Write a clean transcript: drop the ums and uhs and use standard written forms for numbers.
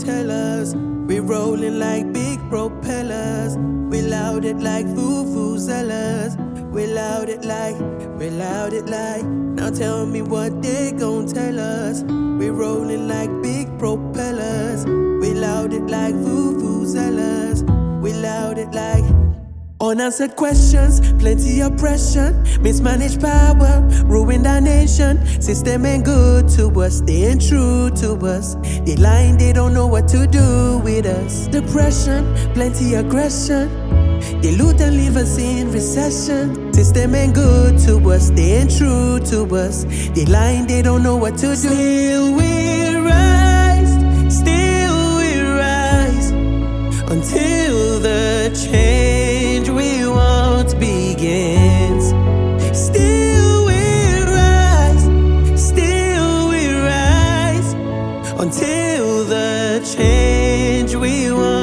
tell us. We're rolling like big propellers. We loud it like vuvuzelas. We loud it like. Now tell me what they gon' tell us. We're rolling like big propellers. We loud it like vuvuzelas. We loud it like. Unanswered questions, plenty oppression, mismanaged power, ruined our nation. System ain't good to us, they ain't true to us. They lying, they don't know what to do with us. Depression, plenty aggression. They loot and leave us in recession. System ain't good to us, they ain't true to us. They lying, they don't know what to do. Still we rise, until the change we want begins. Still we rise, until the change we want